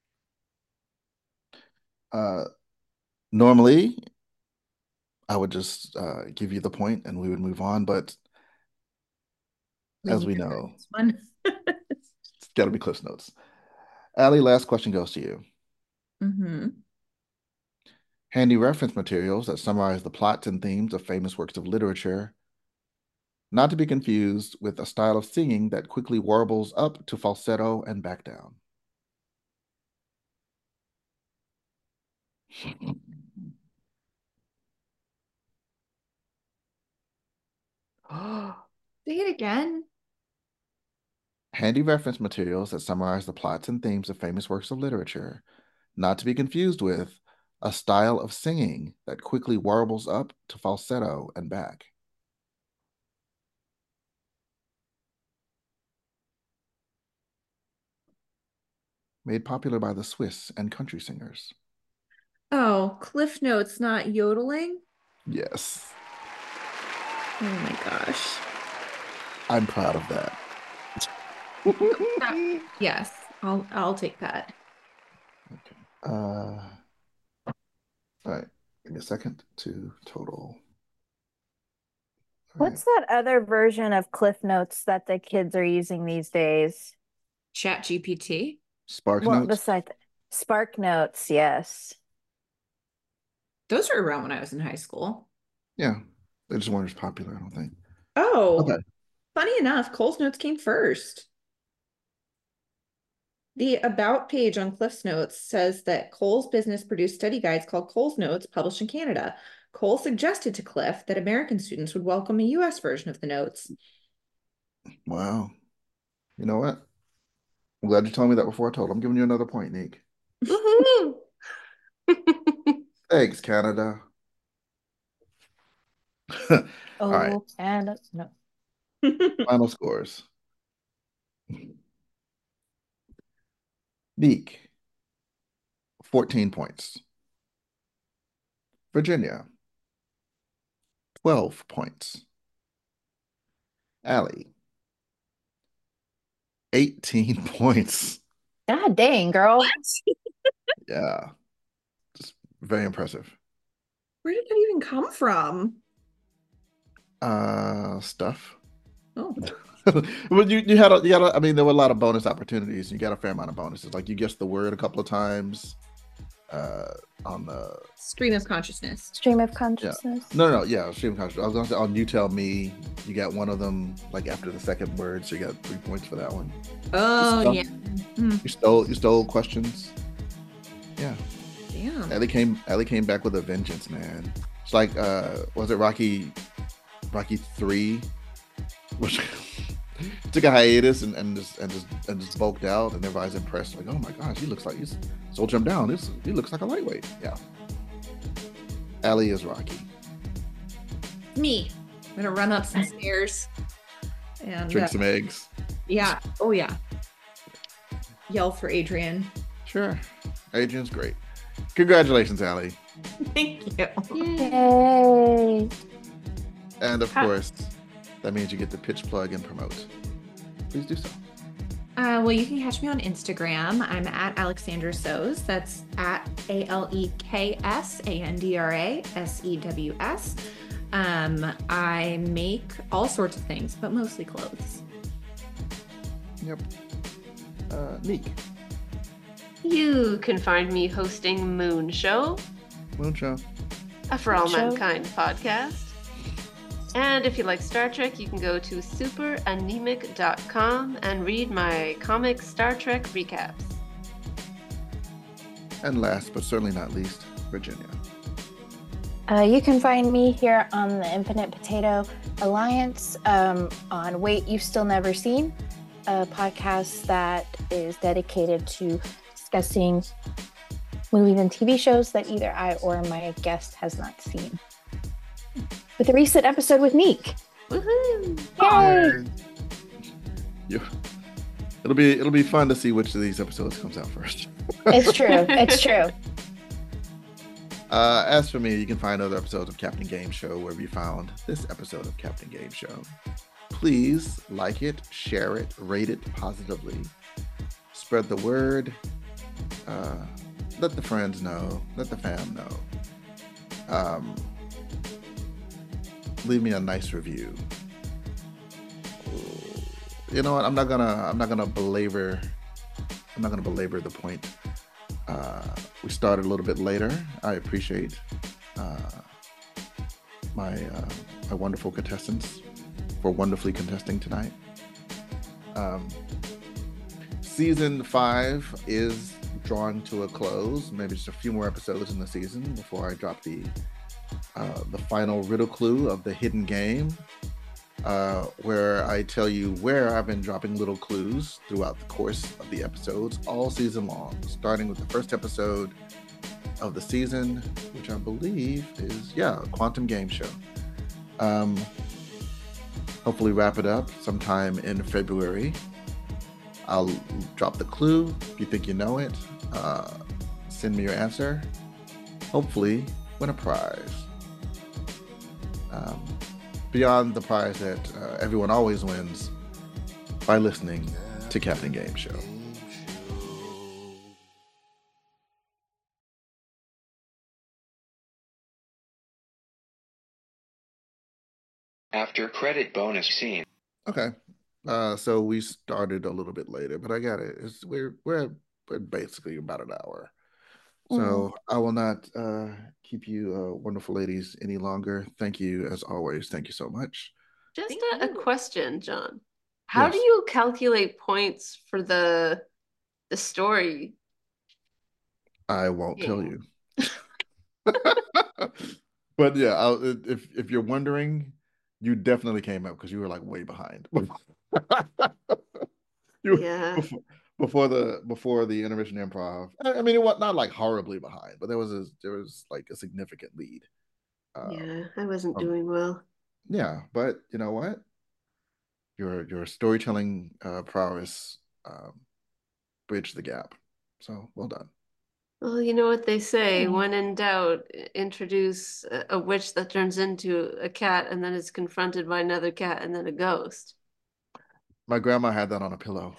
Uh, normally, I would just uh, give you the point and we would move on, but We as we never know, this one. it's got to be Cliff's Notes. Allie, last question goes to you. Mm-hmm. Handy reference materials that summarize the plots and themes of famous works of literature, not to be confused with a style of singing that quickly warbles up to falsetto and back down. Say it again. Handy reference materials that summarize the plots and themes of famous works of literature, not to be confused with a style of singing that quickly warbles up to falsetto and back. made popular by the Swiss and country singers? Oh, Cliff Notes, not yodeling? Yes, Oh my gosh. I'm proud of that. Yes, I'll I'll take that. Okay. Uh, all right. Give me a second to total. All right. What's that other version of Cliff Notes that the kids are using these days? Chat G P T. Spark Well, Notes? besides Spark Notes, yes. Those were around when I was in high school. Yeah, they just weren't as popular, I don't think. Oh, Okay. funny enough, Cole's Notes came first. The About page on Cliff's Notes says that Cole's business produced study guides called Cole's Notes, published in Canada. Cole suggested to Cliff that American students would welcome a U S version of the notes. Wow. You know what? I'm glad you told me that before I told. I'm giving you another point, Nick. Woohoo! Thanks, Canada. All Oh, right. and no. Final scores. Neek, fourteen points. Virginia, twelve points. Allie, eighteen points. God dang, girl. Yeah, just very impressive. Where did that even come from? Uh, stuff. Oh, Well, you you had a, you had a, I mean, there were a lot of bonus opportunities. You got a fair amount of bonuses. Like you guessed the word a couple of times. Uh, on the stream of consciousness. Stream of consciousness. no, no, no, yeah, stream of consciousness. I was gonna say on You Tell Me, you got one of them like after the second word, so you got three points for that one. Oh, stole, yeah. Hmm. You stole you stole questions. Yeah. Damn. Ellie came Ellie came back with a vengeance, man. It's like uh was it Rocky Rocky three? Which took a hiatus and, and just and just and just bulked out, and everybody's impressed. Like, oh my gosh, he looks like he's soldier him down. This he looks like a lightweight. Yeah. Ellie is Rocky. Me. I'm gonna run up some stairs and Drink uh, some eggs. yeah. Oh yeah. Yell for Adrian. Sure. Adrian's great. Congratulations, Allie. Thank you. Yay. And of Ha- course, that means you get to pitch, plug, and promote. Please do so. Uh, well, you can catch me on Instagram. I'm at Alexandra Sews. That's at A L E K S A N D R A S E W S. Um, I make all sorts of things, but mostly clothes. Yep. Uh, Neek. You can find me hosting Moon Show, Moon Show. a For All Show. Mankind podcast. And if you like Star Trek, you can go to super anemic dot com and read my comic Star Trek recaps. And last but certainly not least, Virginia. Uh, you can find me here on the Infinite Potato Alliance um, on Wait You've Still Never Seen, a podcast that is dedicated to discussing movies and T V shows that either I or my guest has not seen. With a recent episode with Neek. Woohoo! Yay! You, it'll be it'll be fun to see which of these episodes comes out first. It's true. It's true. Uh, as for me, you can find other episodes of Captain Game Show wherever you found this episode of Captain Game Show. Please like it, share it, rate it positively, spread the word, uh, let the friends know, let the fam know. Um, leave me a nice review. You know what? I'm not gonna. I'm not gonna belabor. I'm not gonna belabor the point. Uh, we started a little bit later. I appreciate uh, my uh, my wonderful contestants for wonderfully contesting tonight. Um, season five is drawing to a close. Maybe just a few more episodes in the season before I drop the uh, the final riddle clue of the hidden game, uh, where I tell you where I've been dropping little clues throughout the course of the episodes all season long, starting with the first episode of the season, which I believe is, yeah, Quantum Game Show. Um, hopefully wrap it up sometime in February. I'll drop the clue. If you think you know it, uh, send me your answer. Hopefully, win a prize. Um, beyond the prize that uh, everyone always wins by listening to Captain Game Show. After credit bonus scene. Okay, uh, so we started a little bit later, but I got it. It's, we're we're we're basically about an hour, so Mm. I will not uh, keep you uh, wonderful ladies any longer. Thank you as always. Thank you so much. Just Thank a, a you. question, John. How do Yes. you calculate points for the the story? I won't tell Yeah. you. But yeah, I'll, if if you're wondering, you definitely came up because you were like way behind. You Yeah. before, before the before the intermission improv. I I mean, it was not like horribly behind, but there was a, there was like a significant lead. Uh, Yeah, I wasn't um, doing well. yeah, but you know what? Your your storytelling uh, prowess um, bridged the gap. So well done. Well, you know what they say, Hmm. when in doubt, i- introduce a, a witch that turns into a cat and then is confronted by another cat and then a ghost. My grandma had that on a pillow.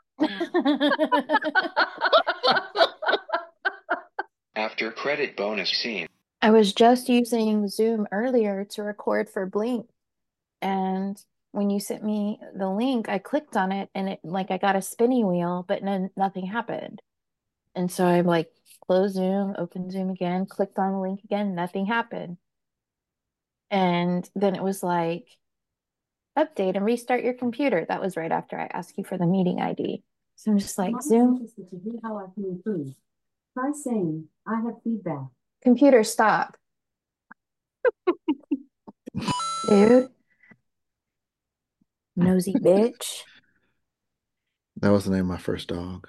After credit bonus scene. I was just using Zoom earlier to record for Blink, and when you sent me the link, I clicked on it, and it like I got a spinny wheel, but no, nothing happened. And so I like closed Zoom, opened Zoom again, clicked on the link again, nothing happened. And then it was like, update and restart your computer. That was right after I asked you for the meeting I D. So I'm just like, I'm Zoom, interested to hear how I can improve. Try saying, I have feedback. computer, stop. Dude. Nosy bitch. That was the name of my first dog.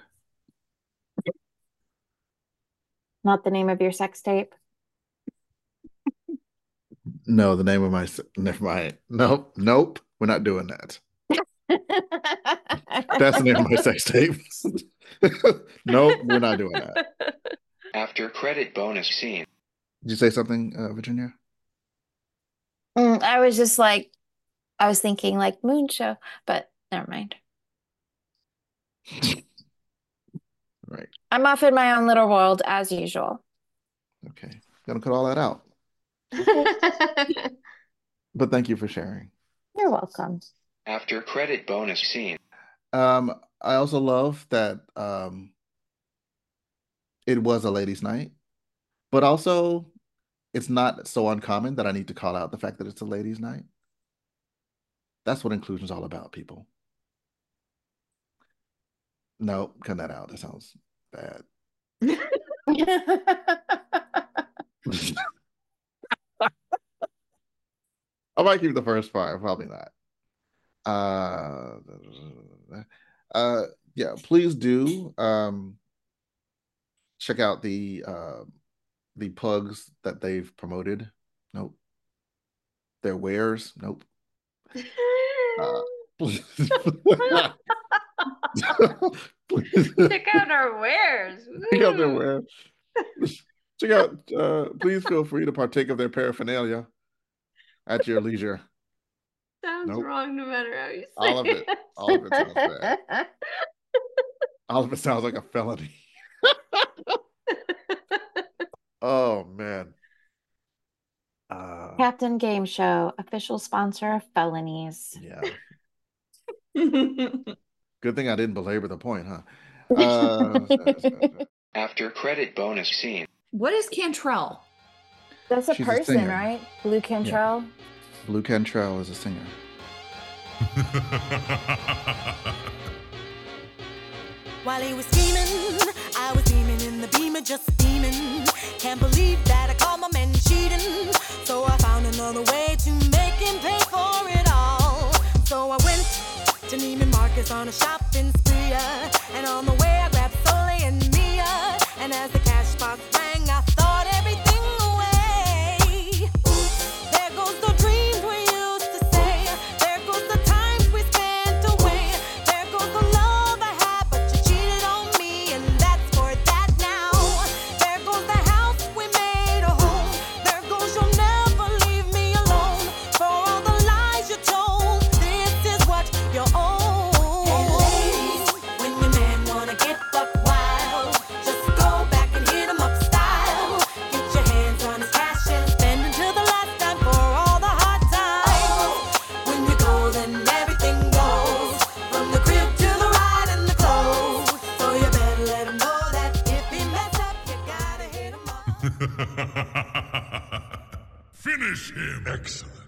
Not the name of your sex tape. No, the name of my s- never mind. Nope, nope. We're not doing that. That's the name of my sex tape. Nope, we're not doing that. After credit bonus scene. Did you say something, uh, Virginia? Mm, I was just like, I was thinking like moon show, but never mind. Right. I'm off in my own little world as usual. Okay. Gonna cut all that out. But thank you for sharing. You're welcome. After credit bonus scene. Um, I also love that um it was a ladies' night, but also it's not so uncommon that I need to call out the fact that it's a ladies' night. That's what inclusion is all about, people. No, cut that out. That sounds bad. I might keep the first part, probably not. Uh, uh, yeah, please do um check out the uh the plugs that they've promoted. Nope. Their wares. Nope. Uh, please. Please. Check out our wares. Check out their Woo. wares. Check out. Uh, please feel free to partake of their paraphernalia at your leisure. Sounds Nope. wrong no matter how you say All of it. All of it sounds bad. All of it sounds like a felony. Oh man. Uh, Captain Game Show, official sponsor of felonies. yeah. Good thing I didn't belabor the point, huh? Uh, After credit bonus scene. What is Cantrell? That's a She's a person, singer. right? Blue Cantrell. Blue Cantrell is a singer. While he was scheming, I was beaming in the beamer, just steaming. Can't believe that I caught my man cheating. So I found another way to make him pay for it all. So I went to Neiman Marcus on a shopping spree. uh, And on the way I grabbed Soleil and Mia. And as the cash box rang, I thought everything away. There goes the dreams we used to say. There goes the times we spent away. There goes the love I had Finish him! Excellent.